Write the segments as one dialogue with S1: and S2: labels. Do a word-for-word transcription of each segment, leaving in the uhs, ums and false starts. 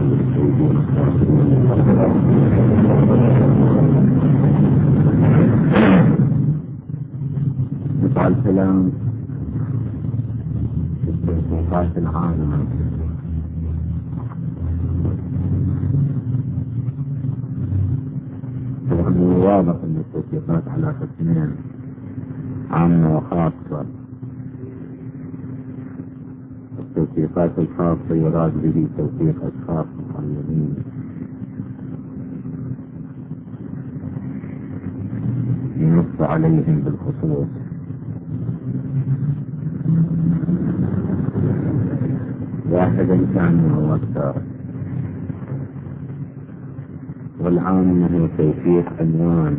S1: نفع الكلام في التوقيفات العامة طبعا واضح ان التوقيفات على قسمين عامة وخاصة. التوقيفات الخاصة يراد به توقيف أشخاص معينين ينص عليهم بالخصوص، واحدا كان أو أكثر. والعامة هو توقيف عنوان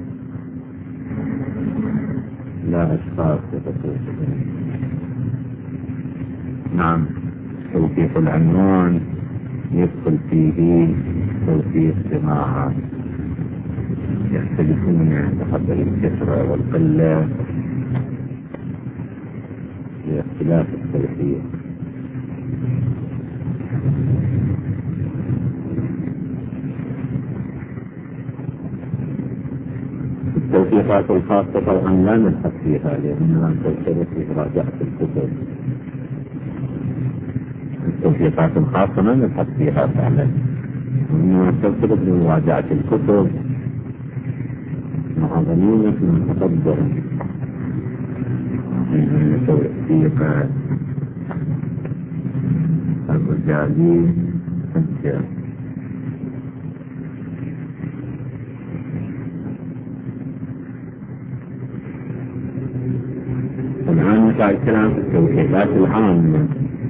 S1: لا أشخاص بخصوصهم. نعم، توقيف العنوان يدخل فيه توقيف جماعة يختلفون بقدر الكثرة والقلة لاختلاف التوقيف. التوقيفات الخاصة طبعا لا نبحث فيها لأنها تشترك في مراجعة الكتب. التوقيفات الخاصة ما نبحث فيها فعلا، وإنما تشترك في مراجعة الكتب مع ضمينة من تقدر من توقيف الرجالي حجة. الآن نقع الكلام في التوقيفات العامة.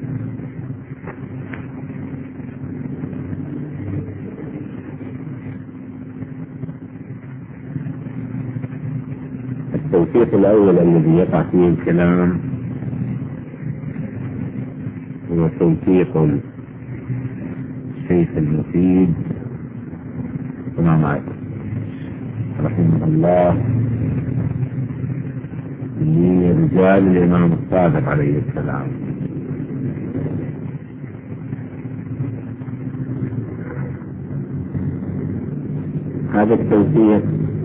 S1: التوقيف الأول الذي يقع فيه الكلام هو توقيف الشيخ المفيد إمام علي رحمه الله لرجال الإمام الصادق عليه السلام. هذا التوقيف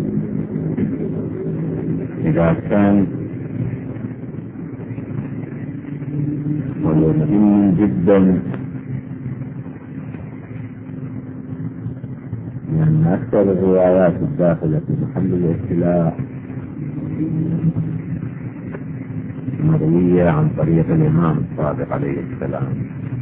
S1: إذا كان مهم جدا، لأن أكثر الروايات الداخلة في محل الاختلاف مروية عن طريق الإمام الصادق عليه السلام.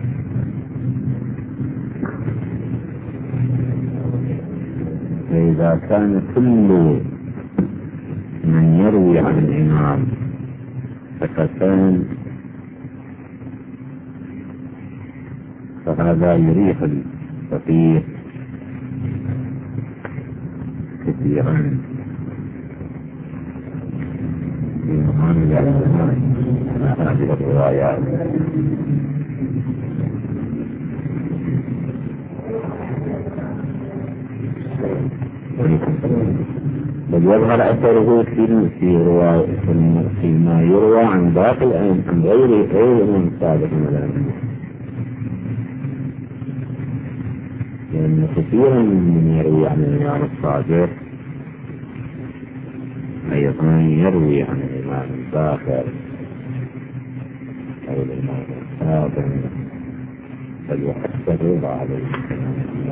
S1: فإذا كان كل من يروي عن الإمام ثقتان فهذا يريح الفقيه كثيرا في معاملة هذه الروايات. بل يظهر أثره في في رواية فيما يروى عن باقي الأئمة عن غير غير الإمام الصادق من الأئمة، لأن كثيرا من يروي عن الإمام الصادق أيضا يروي عن الإمام الباقر أو الإمام الصادق، بل وحتى الرضا عليه السلام.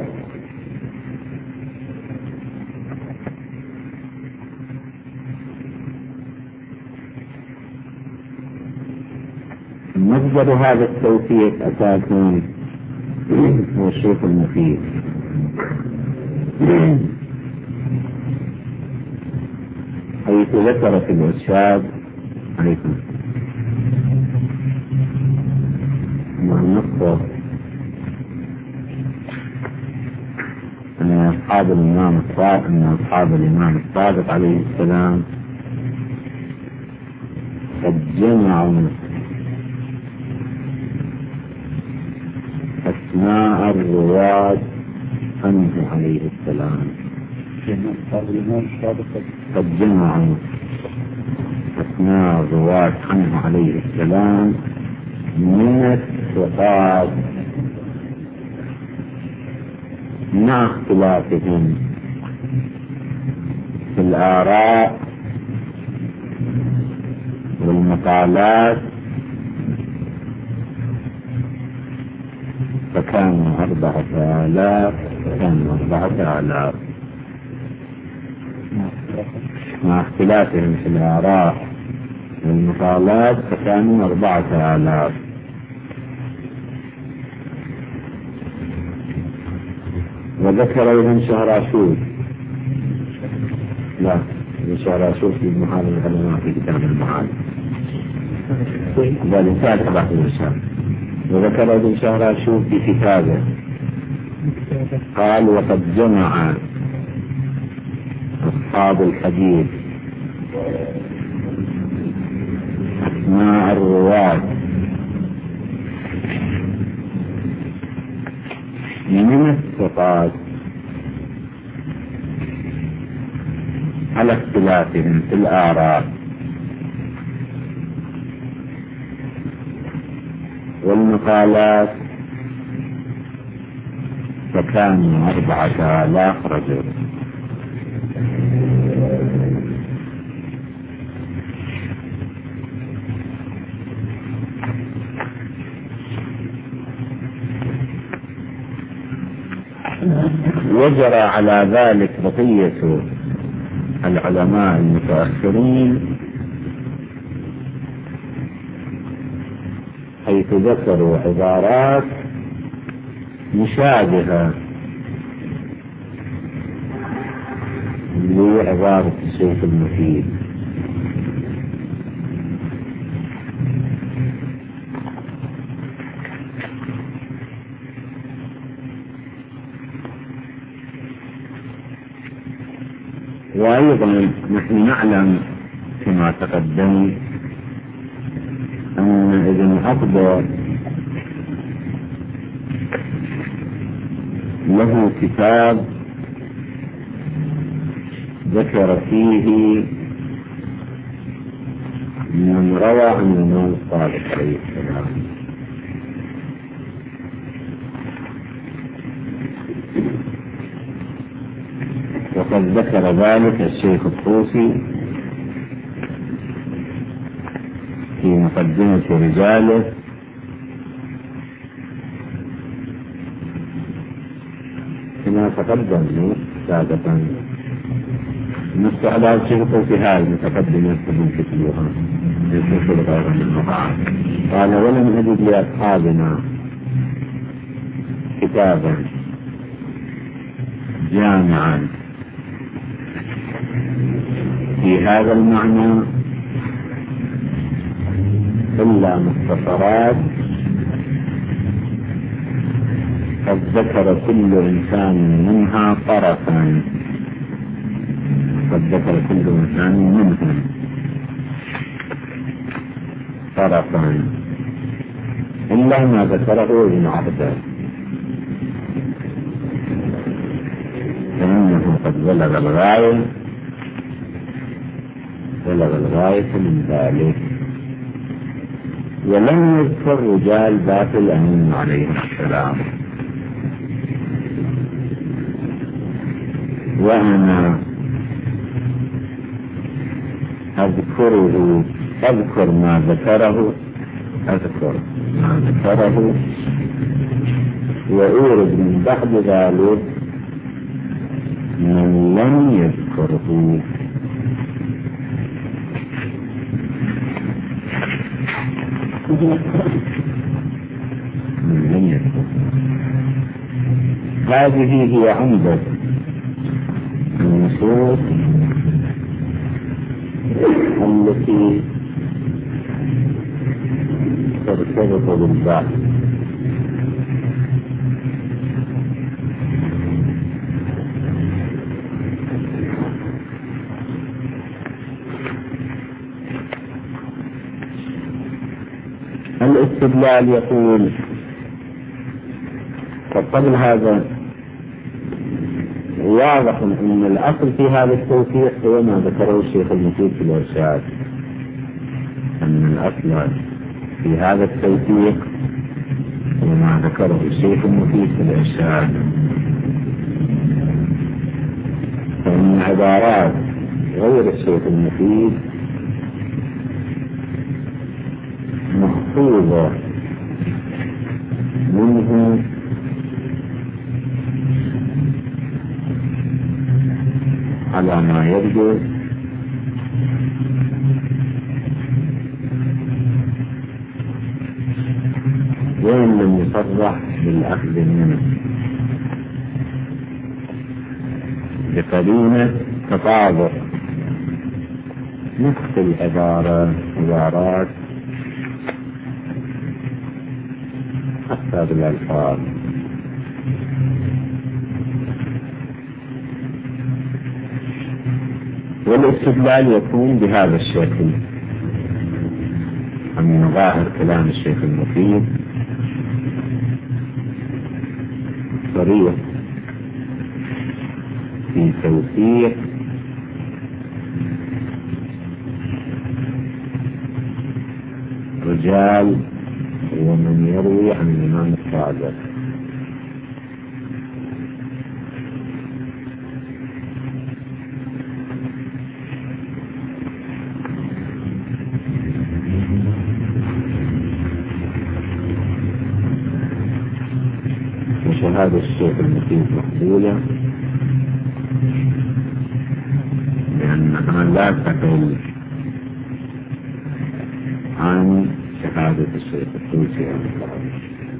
S1: مصدر هذا التوثيق أساسا هو الشيخ المفيد، حيث ذكر في الإرشاد عليكم مع النقطة أن أصحاب الإمام الصادق أن أصحاب الإمام الصادق عليه السلام قد جمعوا أسماء الرواة عنه عليه السلام. قد جمعوا أسماء الرواة عنه عليه السلام من الثقات مع اختلافهم في الآراء والمقالات فكانوا أربعة آلاف فكانوا أربعة آلاف مع اختلافهم في الآراء والمقالات فكانوا أربعة آلاف. وذكر ابن شهراشوب لا ابن شهراشوب في المحال العلماء في كتاب المعاد بل انتهى تبعث الإنسان. وذكر ابن شهراشوب في كتابه قال وقد جمع أصحاب الحديث أسماء الرواة من الثقات على اختلافهم في الآراء والمقالات فكانوا أربعة آلاف رجل. وجرى على ذلك بقية العلماء المتأخرين حيث ذكروا عبارات مشابهة لعبارة الشيخ المفيد. وأيضا نحن نعلم كما تقدم أن ابن أقدر له كتاب ذكر فيه من روى عن الإمام الصادق عليه السلام. وقد ذكر ذلك الشيخ الطوسي في مقدمة رجاله كما تقدم سابقا. مستعدات الشيخ الطوسي هذا متقدم يكتب كتبها يكتب الغير من المقام. قال ولم أجد لأصحابنا كتابا جامعا في هذا المعنى إلا مختصرات قد ذكر كل إنسان منها طرفا قد ذكر كل إنسان منهم طرفا إلا ما ذكره ابن عبده فإنه قد بلغ الغاية بلغ الغاية من ذلك. ولم يذكر رجال ذات الأمين عليه السلام. وأنا أذكره أذكر ما ذكره أذكر ما ذكره وأورد من بعد ذلك من لم يذكره. من لم يذكره. هذه هي عمدة النصوص التي ترتبط بالبعث. الاستدلال يقول قبل هذا واضح أن الأصل في هذا التوثيق هو ما ذكره الشيخ المفيد في الإرشاد، أن الأصل في هذا التوثيق هو ما ذكره الشيخ المفيد في الإرشاد. عبارات غير الشيخ المفيد محفوظة منه على ما يبدو وإن لم يصرح بالأخذ منه بقرينة تطابق نفس العبارة عبارات حتى بالألفاظ. والاستدلال يكون بهذا الشكل من ظاهر كلام الشيخ المفيد صريح في توثيق رجال ومن يروي عن الإمام الصادق. وشهادة الشيخ المفيد مقبولة لأنها لا تقل عن شهادة الشيخ الطوسي عن الصحابة.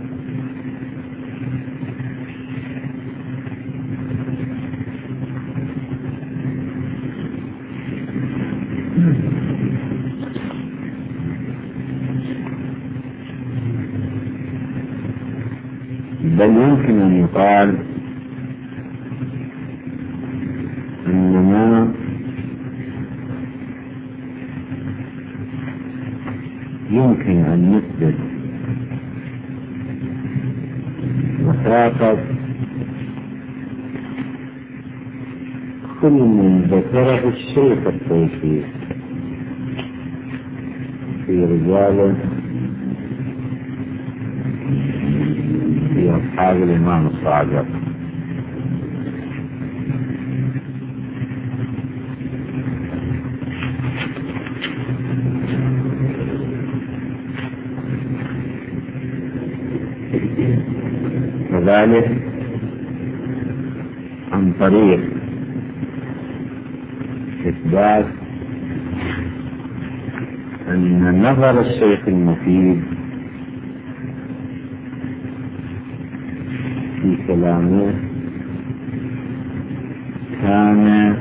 S1: بل يمكن أن يقال أننا يمكن أن نثبت وثاقة كل من ذكره الشيخ الطوسي في رجاله في أصحاب الإمام الصادق. وذلك عن طريق إثبات أن نظر الشيخ المفيد في كلامه كان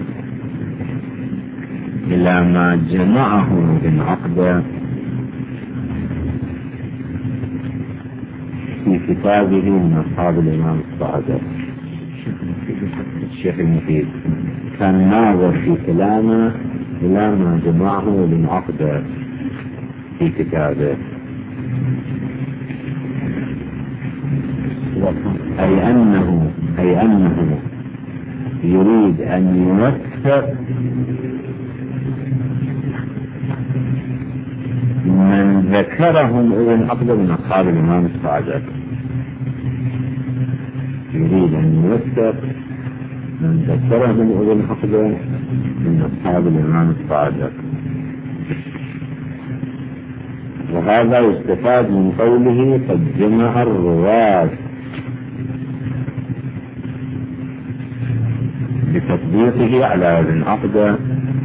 S1: إلى ما جمعه من عقده في كتابه من أصحاب الإمام الصادق. الشيخ المفيد كان ناظر في كلامه إلى ما جمعه من عقده في كتابه، أي أنه أي أنه يريد أن يوثق من ذكرهم ابن عقده من أصحاب الإمام الصادق. يريد أن يوثق من ذكرهم ابن عقده من أصحاب الإمام الصادق. وهذا يستفاد من قوله قد جمع الرواة بتطبيقه على ابن عقده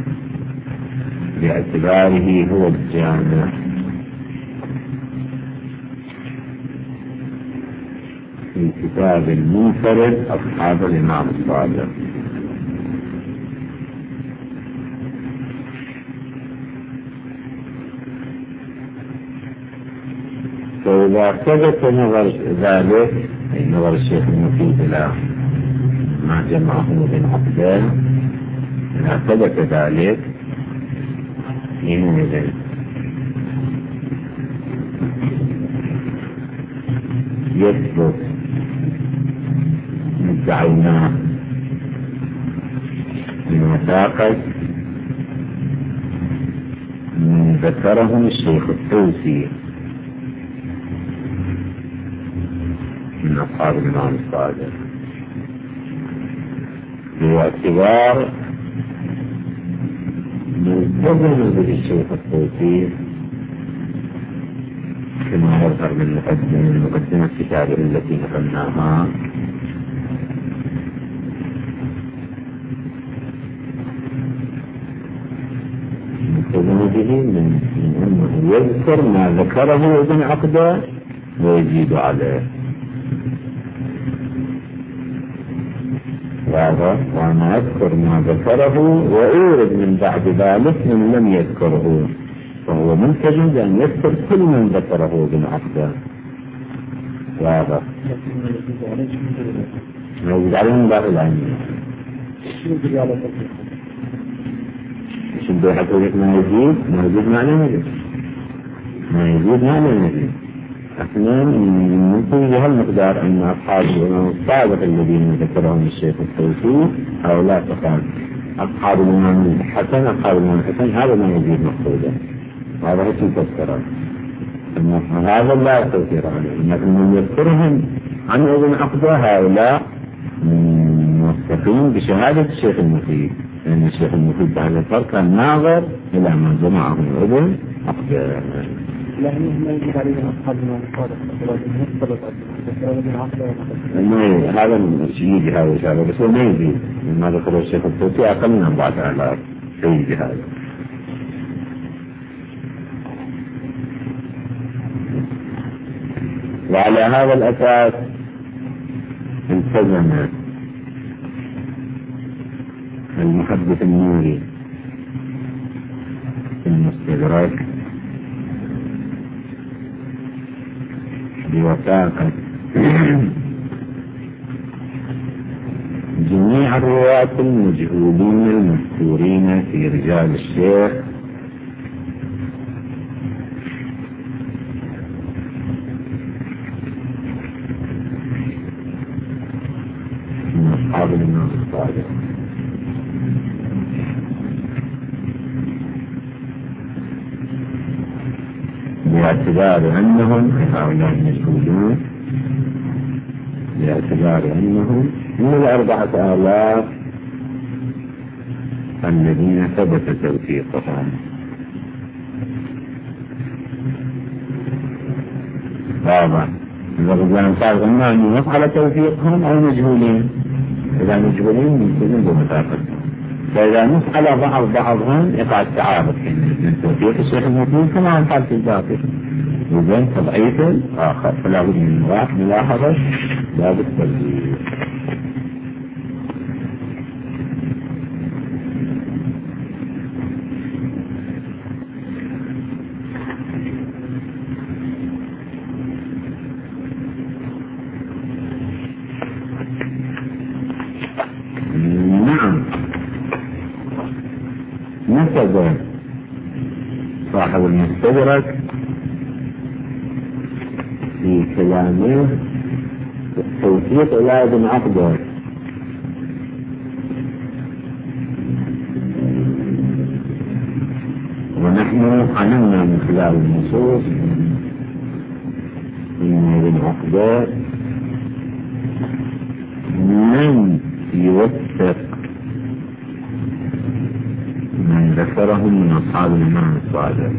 S1: باعتباره هو الجامع. في كتاب المنفرد أصحاب الإمام الصادق. فإذا ثبت نظر ذلك أي نظر الشيخ المفيد إلى ما جمعه ابن عقده، إذا ثبت ذلك حينئذ يثبت مدعيناه من وثاقة من ذكرهم الشيخ الطوسي من أصحاب الإمام الصادق، باعتبار ملتزم بالشيخ الطوسي كما يظهر من مقدمة مقدمة كتابه التي نقلناها. ملتزم به من أنه يذكر ما ذكره ابن عقدة ويزيد عليه، وأنا أذكر ما ذكره وأورد من بعد ذلك من لم يذكره، فهو ملتزم بأن يذكر كل من ذكره ابن عقدة. واضح؟ موجود عليهم باب العلمية. شو حقيقة ما يزيد؟ ما يزيد معنى مزيد. ما يزيد معنى مزيد. احنا نقول بهالمقدار ان اصحاب الامام الصادق الذين ذكرهم الشيخ الطوسي هؤلاء فقط اصحاب الامام الحسن اصحاب الامام الحسن هذا ما يزيد مقصودا، هذا هو تذكره. هذا لا يستثير عليه، لكن من يذكرهم عن ابن عقدة هؤلاء موثقين بشهادة الشيخ المفيد، لأن يعني الشيخ المفيد بعد الفرق كان ناظر إلى من جمعه ابن عقدة.
S2: لكن ما يجب عليهم أصحاب الإمام الصادق
S1: هذا يجي هذا الشيء، بس هو ما يجي ما ذكره الشيخ الطوسي أقل من أربعة آلاف يجي هذا. وعلى هذا الأساس التزم المحدث النوري في المستدرك بوثاقة جميع الرواة المجهولين المذكورين في رجال الشيخ من أصحاب الإمام الصادق، باعتبار أنهم هؤلاء المجهولون باعتبار أنهم من الأربعة آلاف الذين ثبت توثيقهم. طبعا إذا قلنا صار إما أن يفعل توثيقهم أو مجهولين، إذا مجهولين يكونون بمثابتهم، فإذا نفعل بعض بعضهم يقع التعارض من توثيق الشيخ المفيد كما عن حالة الباقي، وبين تضعيف الآخر، فلا بد من ملاحظة باب التوثيق. نعم، نسب صاحب المستدرك في كلامه توثيق إلى ابن عقدة، ونحن علمنا من خلال النصوص أن ابن عقدة من يوثق من ذكرهم من أصحاب الإمام الصادق.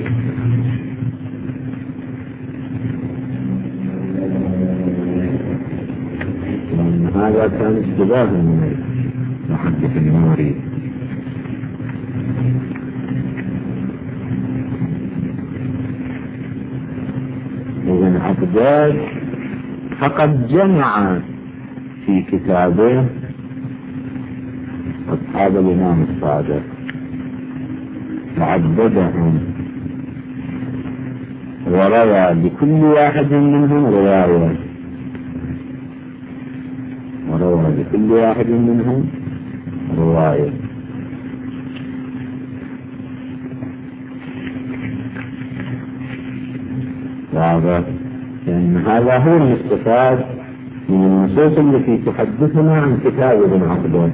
S1: هذا كان اشتباه من المحدث النوري. ابن عقدة فقد جمع في كتابه أصحاب الإمام الصادق وعددهم وروى لكل واحد منهم رواية وروى لكل واحد منهم رواية واضح، لأن هذا هو الاستفاد من النصوص التي تحدثنا عن كتاب ابن عقدة.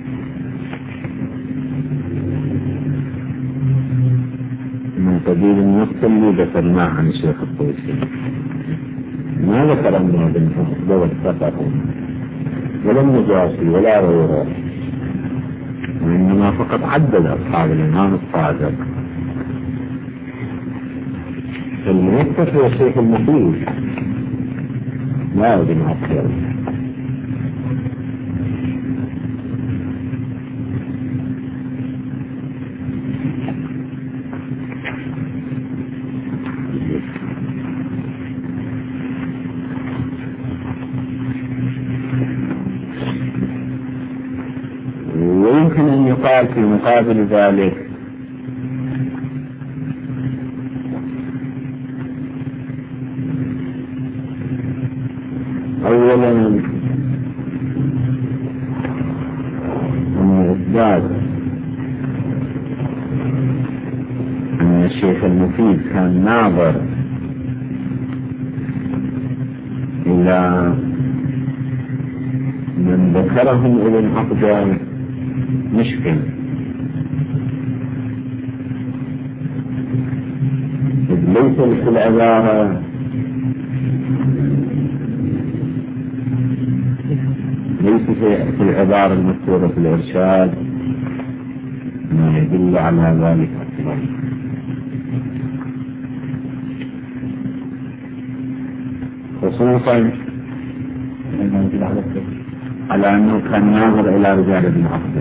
S1: من قبيل النص اللي ذكرناه عن الشيخ الطوسي ما ذكر ابن عقدة والثقة ولا النجاشي ولا غيره، وإنما فقط عدد أصحاب الإمام الصادق. المنفق هو الشيخ المفيد لا ابن عسكر. ويمكن أن يقال في مقابل ذلك أولا أن إثبات أن الشيخ المفيد كان ناظر إلى من ذكرهم ابن عقدة مشكل، إذ ليس في العبارة ليس في العبارة المذكورة في الإرشاد ما يدل على ذلك أصلا، خصوصا على أنه كان ناظر إلى رجال ابن عقدة،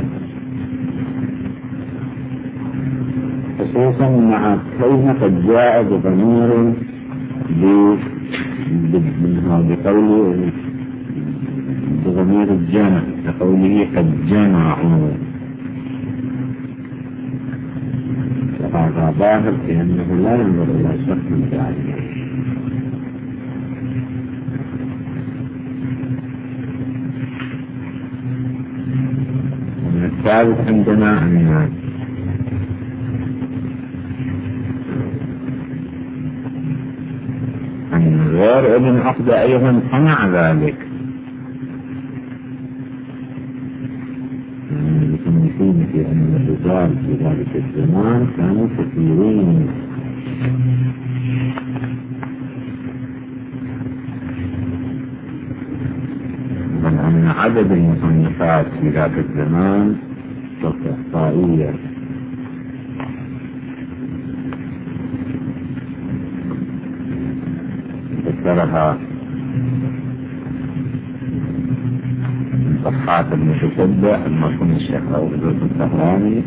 S1: خصوصا مع كونه قد جاء بضمير بقوله بضمير الجمع كقوله قد جمعوا، فهذا ظاهر في أنه لا ينظر إلى شخص بعينه. ومن الثالث عندنا أن أن غير ابن عقدة أيضا صنع ذلك، يمكن في أن الرجال في ذلك الزمان كانوا كثيرين، بل أن عدد المصنفات في ذاك الزمان إحصائية ذكرها صفحات المتتبع المرحوم الشيخ أبو بكر الطهراني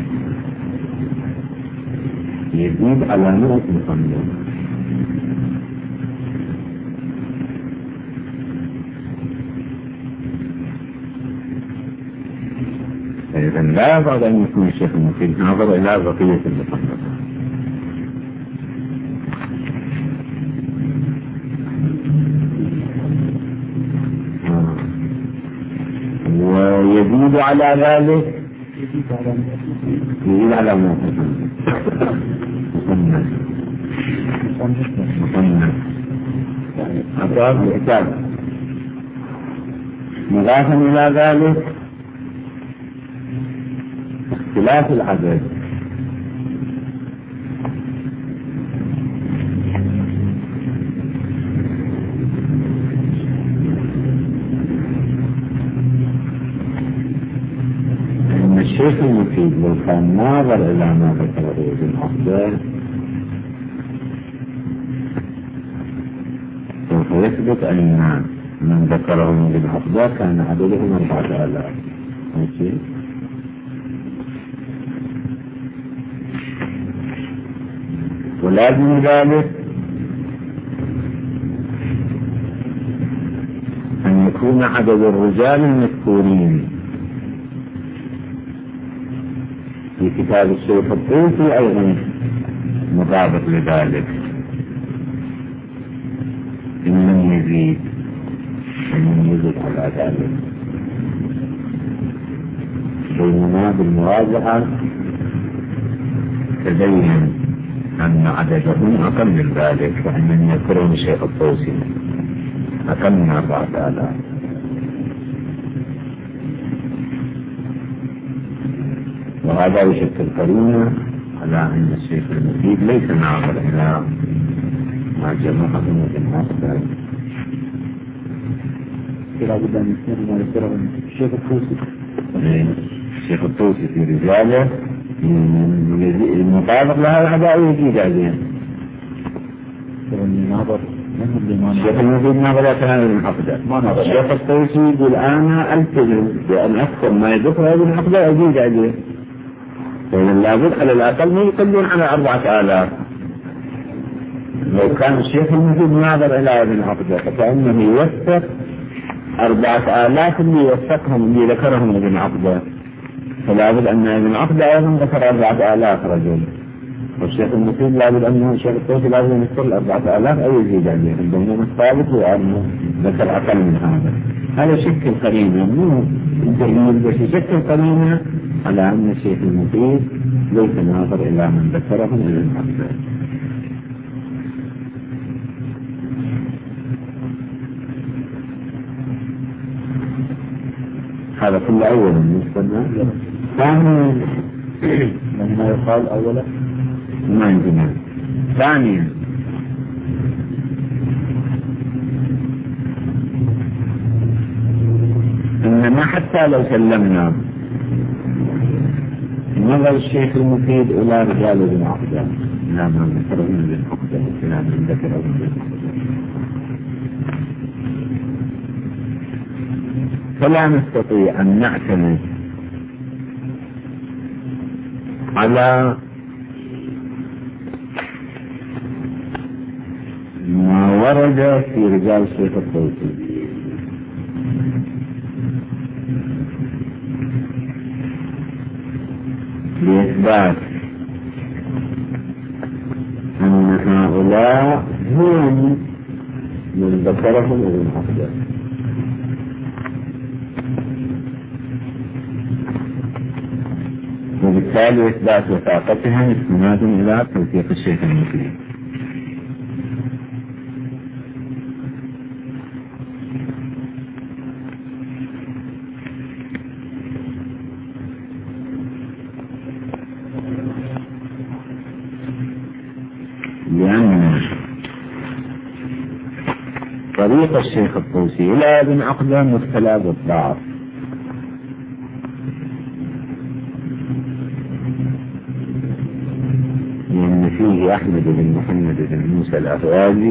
S1: يزيد على مئة مصنف، فإذا لا يبعد أن يكون الشيخ المفيد ناظر إلى بقية المصنفات. ويزيد على ذلك يزيد على ما مصنف مصنف أطراف الكتاب، مضافا إلى ذلك اختلاف العدد، الشيخ المفيد لو كان ناظر إلى ما ذكره ابن عقدة سوف يثبت أن من ذكره ابن عقدة كان عددهم أربعة آلاف. ولازم ذلك أن يكون عدد الرجال المذكورين في كتاب الشيخ الطوسي أيضا مطابق لذلك، إن لم يزيد إن لم يزيد على ذلك، بينما بالمراجعة تبين أن عددهم أقل من ذلك، وأن يذكرون الشيخ الطوسي أقل من أربعة آلاف. وهذا يشكل قرينة على أن الشيخ المفيد ليس ناظر إلى ما جمعه من الناس،
S2: لا بد أن يكون ما ذكره الشيخ الطوسي.
S1: الشيخ الطوسي في رجاله المطابق لها الأعداء يزيد عليهم.
S2: الناظر
S1: الشيخ المفيد نظرت هذه المحفظات. الشيخ الطوسي يقول أنا ألتزم بأن أذكر ما يذكر هذه المحفظات أزيد عليه. فإذا لابد على الأقل ما يقلون على أربعة آلاف. لو كان الشيخ المفيد ناظر إلى هذه المحفظات فإنه يوثق أربعة آلاف اللي يوثقهم اللي ذكرهم ابن عقدة، فلا بد أن ابن عقدة أيضا ذكر أربعة آلاف رجل، والشيخ المفيد لا بد أنه الشيخ الطوسي لا بد أن يذكر الأربعة آلاف أو يزيد عليهم، بينما الثابت هو أنه ذكر أقل من هذا. هذا شكل قرينة مو دليل بس يشكل قرينة على أن الشيخ المفيد ليس ناظر إلى من ذكرهم ابن عقدة. هذا كل أول بالنسبة ثانيا
S2: من ما يقال أولا
S1: ما عندنا. ثانيا إنما حتى لو سلمنا نظر الشيخ المفيد إلى رجال ابن عقدة لا من ذكره ابن عقدة لا من ذكره ابن عقدة فلا نستطيع أن نعتمد على ما ورد في رجال الشيخ الطوسي لإثبات أن هؤلاء هم من ذكرهم ابن عقدة، وبالتالي إثبات وثاقتهم استناد إلى توثيق الشيخ المفيد. لأن طريق الشيخ الطوسي إلى ابن عقدة مبتلى بالضعف، لأن فيه أحمد بن محمد بن موسى الأهوازي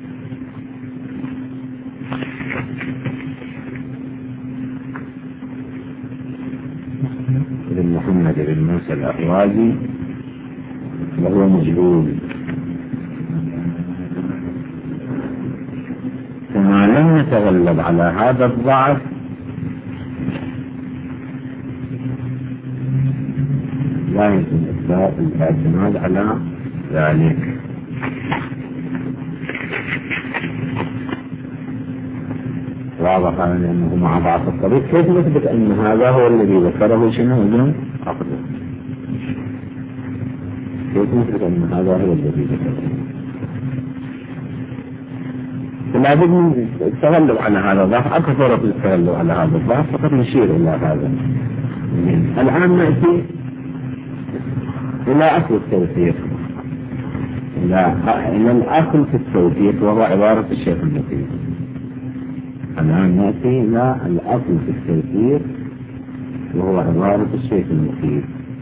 S1: بن محمد بن موسى الأهوازي وهو مجهول، فما لم نتغلب على هذا الضعف لا يمكن إثبات الاعتماد على ذلك. واضح أنه مع ضعف الطريق كيف نثبت أن هذا هو الذي ذكره شنو ابن عقدة؟ كيف نثبت أن هذا هو الذي ذكره؟ فلا بد من التغلب على هذا الضعف. أكثر طرق للتغلب على هذا الضعف فقط نشير إلى هذا. الآن نأتي إلى أصل التوثيق، إلى إلى الأصل في التوثيق وهو عبارة الشيخ المفيد. الآن نأتي إلى الأصل في التوثيق وهو عبارة الشيخ المفيد.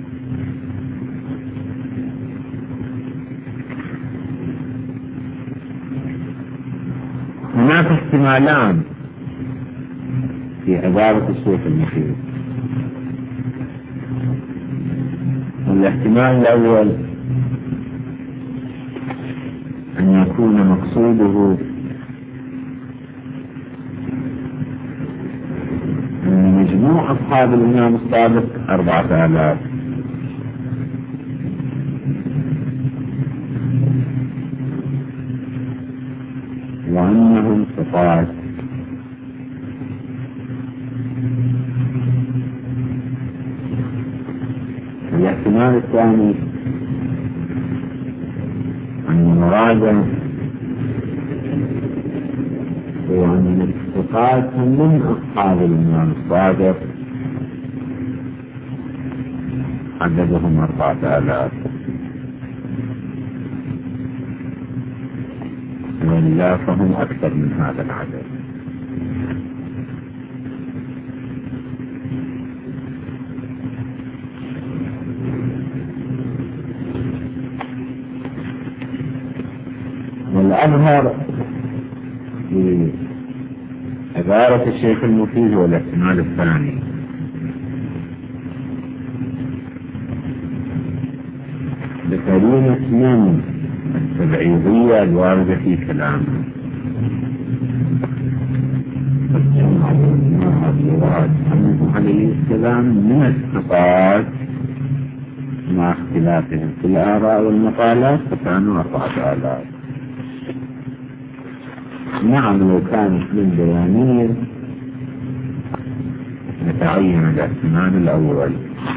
S1: هناك احتمالان في عبارة الشيخ المفيد. الاحتمال الأول أن يكون مقصوده أن مجموع أصحاب الإمام الصادق أربعة آلاف، وأنهم صفات. الاحتمال الثاني أن المراد هو أن الصفات من أصحاب الإمام الصادق عددهم أربعة آلاف، وإلا فهم أكثر من هذا العدد. أظهر عبارة الشيخ المفيد والاحتمال الثاني. بقرينة من التبعيضية الواردة في كلامه فالجمع والجماعة الرواة عنه عليه السلام من الثقات مع اختلافهم في الآراء والمقالات فكانوا أربعة آلاف. نعم لو كانت من بيانير يتعين الاحتمال الأول.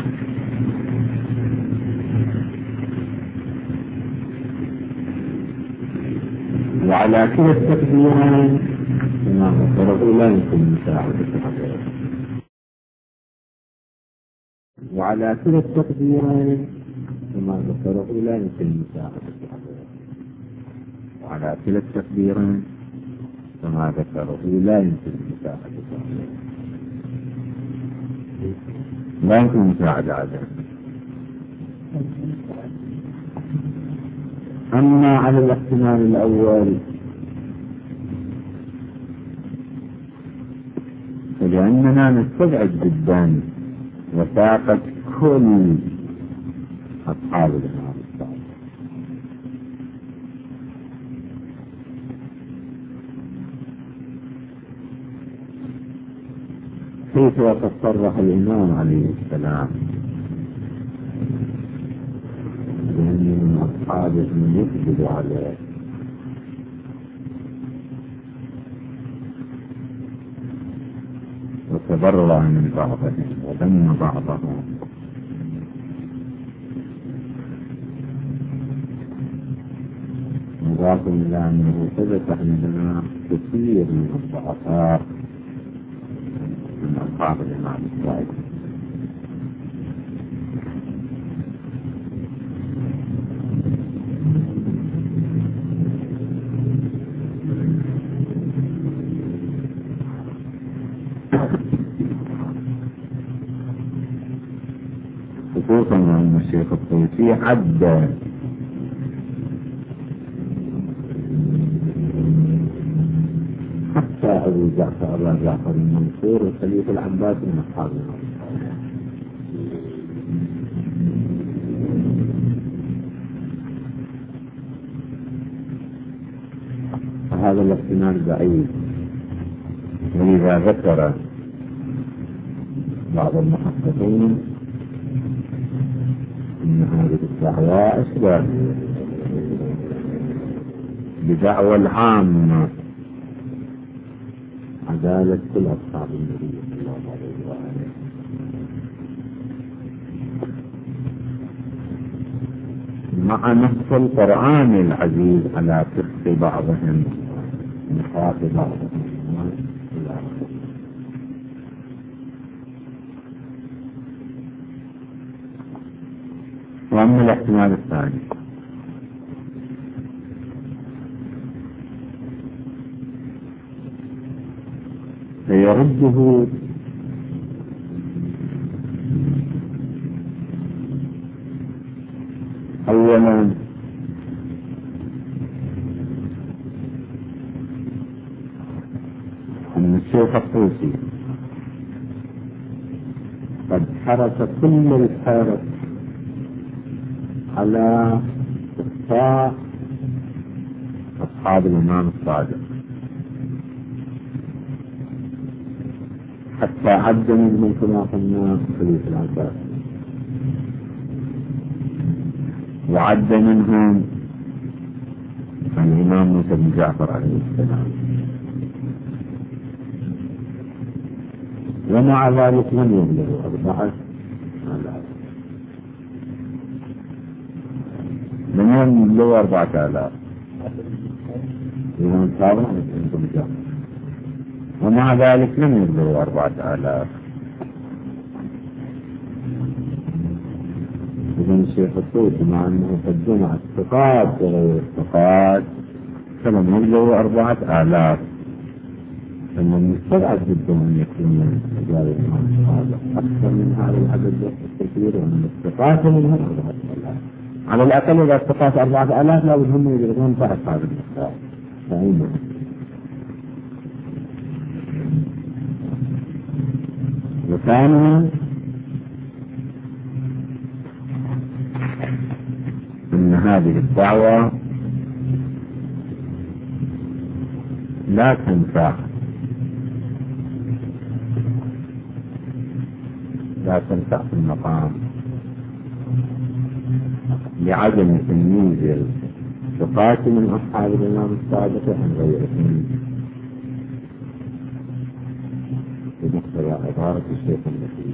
S1: وعلى كلا التقديرين كما ذكره لا يمكن مساعدة الحقيقة. وعلى كلا التقديرين كما ذكره لا يمكن مساعدة الحقيقة. وعلى كلا التقديرين كما ذكره لا يمكن مساعدة الحقيقة. لا يمكن مساعدة عدم. أما على الاحتمال الأول فلأننا نستبعد جدا وثاقة كل أصحاب الإمام الصادق. كيف وقد صرح الإمام عليه السلام بأن من أصحابه من يكذب عليه وتبرأ من بعضهم وذم بعضهم مضاف إلى أنه ثبت عندنا كثير من الضعفاء من أصحاب الإمام الصادق. خصوصا أن الشيخ الطوسي عد حتى أبو جعفر أبا جعفر المنصور والخليفة العباس من أصحاب الإمام. فهذا الاحتمال بعيد. ولذا ذكر بعض المحققين أن هذه الدعوة أشبه بدعوى العامة عدالة كل أصحاب النبي صلى الله عليه وآله. مع نص القرآن العزيز على فقه بعضهم نقاط بعضهم. وأما الاحتمال الثاني فيرده أولا أن الشيخ الطوسي قد حرس كل الحرس على إخفاء أصحاب الإمام الصادق حتى عد منهم كما قلنا خليفة العباس وعد منهم الإمام موسى بن جعفر عليه السلام. ومع ذلك لم يبلغوا أربعة آلاف لم يبلغوا أربعة آلاف الإمام صادق عندهم جعفر ومع ذلك لم يبلغوا أربعة آلاف. إذن الشيخ الطوسي مع أنه قد جمع الثقات وغير الثقات فلم يبلغوا أربعة آلاف. فمن يستبعد جدا أن يكون من رجال الإمام الصادق أكثر من هذا العدد الكثير ومن الثقات منهم أربعة آلاف. على الأقل إذا الثقات أربعة آلاف لا بد هم يبلغون ضعف هذا المقدار فأين وثانيا أن هذه الدعوة لا تنفع لا تنفع في المقام لعدم تمييز الثقات من أصحاب الإمام الصادق عن غيرهم بمقتضى عبارة الشيخ النبوي.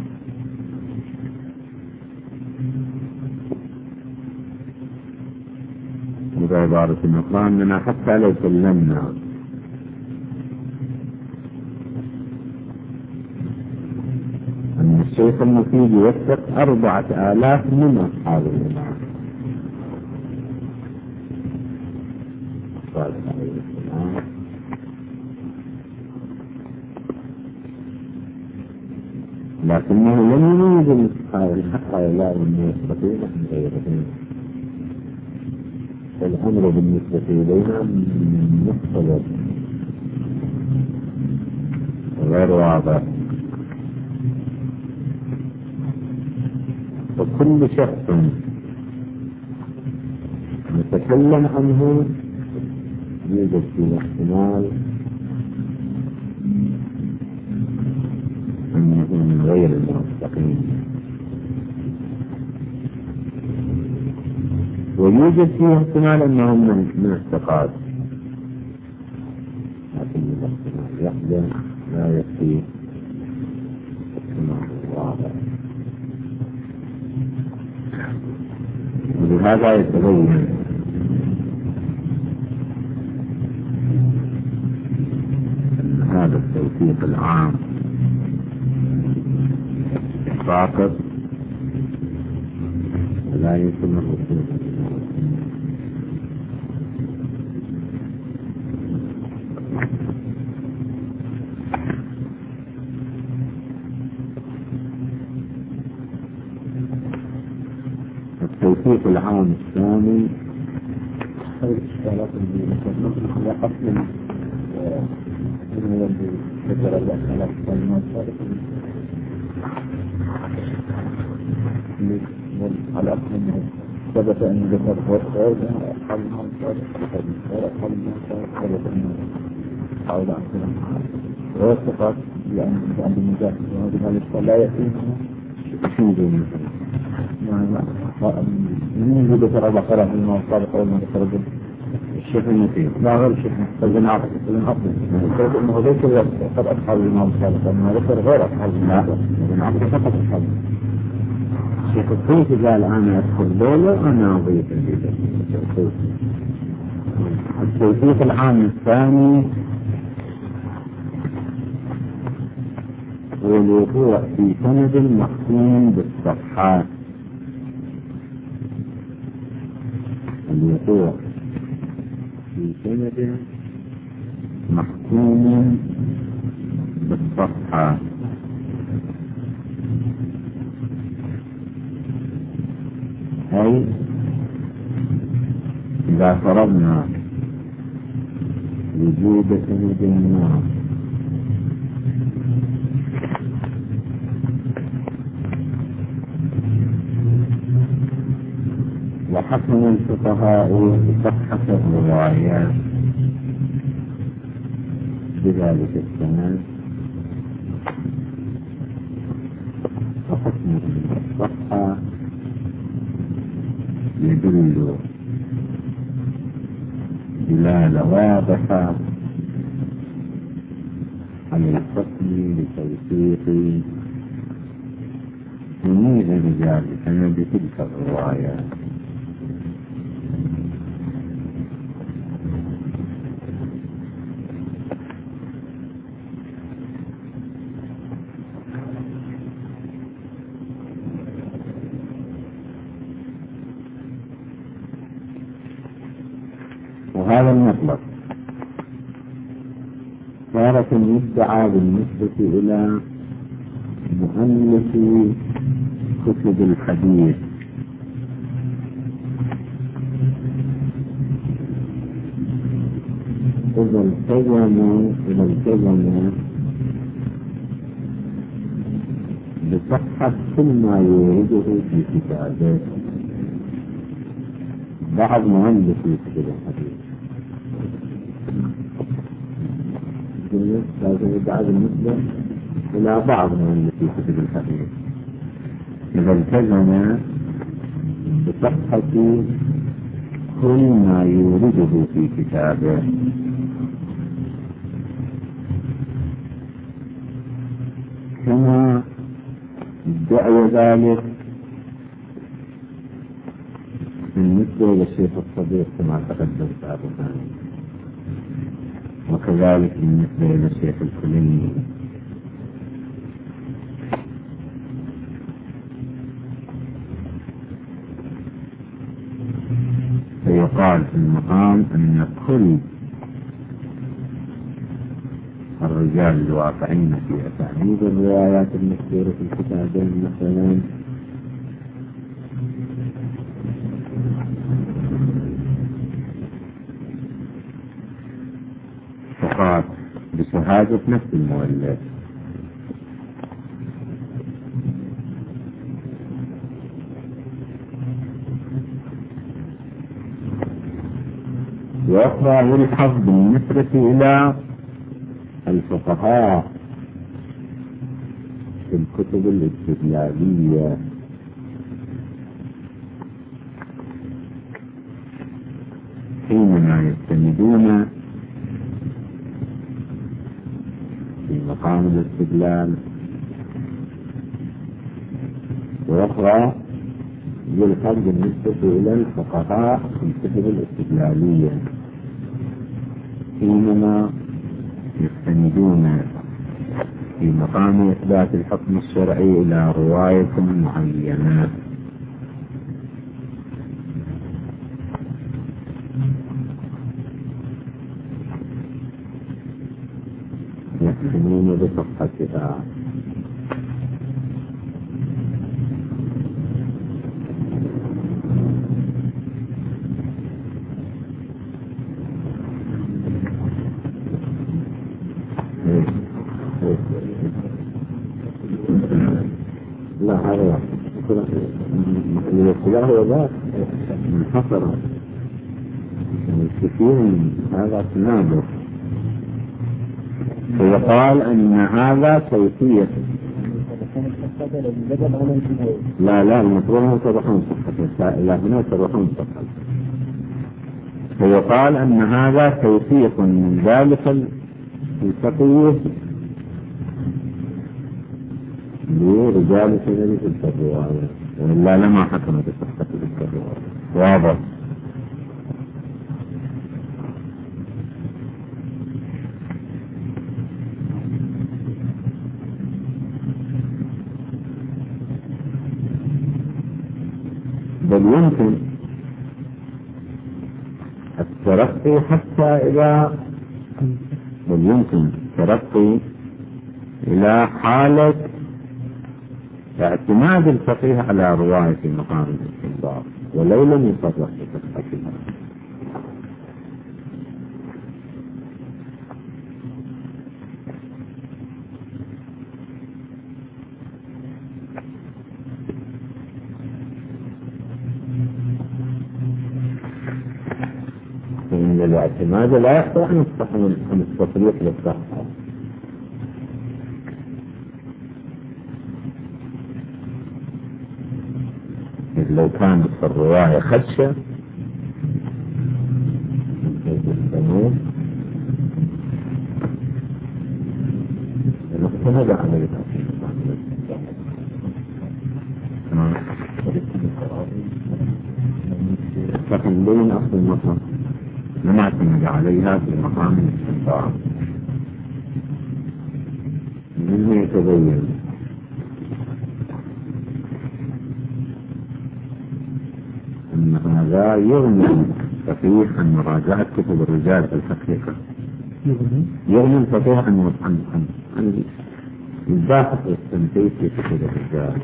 S1: وبعبارة النقران أننا حتى لو سلمنا أن الشيخ المفيد يوثق أربعة آلاف من أصحاب الإمام الصادق عليه السلام، لكنه لم يميز المسخار حتى لا يستطيع من غيرهم. فالأمر بالنسبة إلينا مختلف غير واضح، وكل شخص نتكلم عنه يوجد فيه احتمال أنه من غير الموثقين، ويوجد فيه احتمال أنهم من الثقات، لكن الاحتمال يحدث لا يكفي احتمال واضح. ولهذا يتبين أن هذا التوثيق العام ساقط ولا يتم الوصول. التوثيق العام الثاني
S2: هذه الاشكالات اللي مثلا على اصل من الذي ذكر الاشكالات الكلمات على اصل انه ثبت ان ذكر غير اصحاب المال الصالح غير اصحاب المال الصالح ثبت انه حاول احسن وثقت لان عند المجاهد وهذه الاشكال لا ياتي شو دون من اللي ذكر أربع قرآن في المال الصالح وما ذكر
S1: الشيخ المفيد
S2: لا غير الشيخ ابن عاطف ابن عاطف ذكر انه ذكر قد اصحاب المال الصالح وما ذكر غير اصحاب المال
S1: ابن عاطف فقط أصحاب. الشيخ الطوسي قال أنا أدخل دولة أنا أضيف البيت. التوثيق العام الثاني هو الوقوع في سند مختوم بالصفحات، الوقوع في سند محكوم بالصفحة، أي إذا فرضنا وجود سند ما وحكم الفقهاء بصحة الروايات بذلك السند، وحكم الصحة يدل دلالة واضحة على الحكم بتوثيق تمييز رجال سند تلك الروايات. وهذا المطلب تارة يدعى بالنسبة إلى مؤلف كتب الحديث إذا التزموا إذا التزموا بصحة كل ما يورده في كتابه. بعض مؤلفي كتب الحديث لازم يبعد النسبة إلى بعض مؤلفي كتب الحديث إذا التزم بصحة كل ما يورده في كتابه، كما ادعي ذلك بالنسبة للشيخ الصديق كما تقدم سابقا، وكذلك بالنسبة للشيخ الكليني. فيقال في المقام أن كل الرجال الواقعين في أسانيد الروايات المذكورة في الكتابين مثلا فقط بشهادة نفس المؤلف، وأخرى يلحظ بالنسبة إلى الفقهاء في الكتب الاستدلالية حينما يستندون في مقام الاستدلال، وأخرى يلحظ بالنسبة إلى الفقهاء في الكتب الاستدلالية حينما يستندون في مقام إثبات الحكم الشرعي إلى رواية معينة. يحكمون بصحتها. لا هذا الاختلاف هو ذات منحصرة الكثير من هذا تنادر. فيقال أن هذا كيفية لا لا المطروح يتضحون صحته لا هنا يتضحون صحته. فيقال أن هذا كيفية من ذلك الفقيه لرجال سنة الرواية، وإلا لما حكم بصحة الرواية. واضح. بل يمكن الترقي حتى إلى بل يمكن الترقي إلى حالة اعتماد الفقيه على رواية في مقام الاستنباط ولو لم يصرح بصحتها. فإن الاعتماد لا يقطع عن التصريح بالصحة. لو كانت الرواية خدشة نقطة على لكن بين أصل المصنف لم اعتمد عليها في مقام الاستنباط. منه يتبين أن هذا يغني الفقيه عن مراجعة كتب الرجال في الحقيقة، يغني الفقيه عن عن عن الباحث والتنفيذ في كتب الرجال.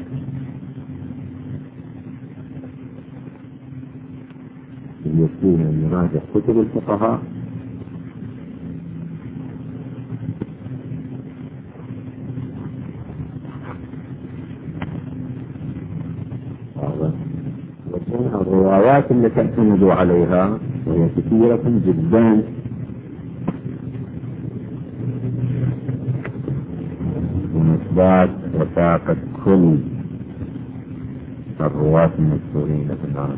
S1: يكون أن يراجع كتب الفقهاء الروايات التي اعتمدوا عليها وهي كثيرة جدا بإثبات وثاقة كل الرواة المذكورين في النار.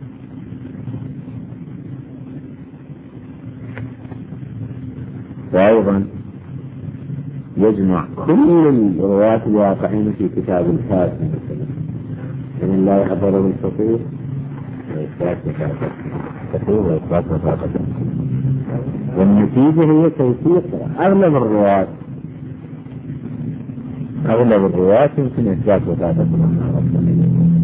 S1: وأيضا يجمع كل الرواة الواقعين في كتاب الكافي مثلا من لا يعبر بالفقيه وإثبات وثاقة الفقيه وإثبات وثاقة، والنتيجة هي توثيق أغلب الرواة. أغلب الرواة يمكن إثبات وثاقة النار.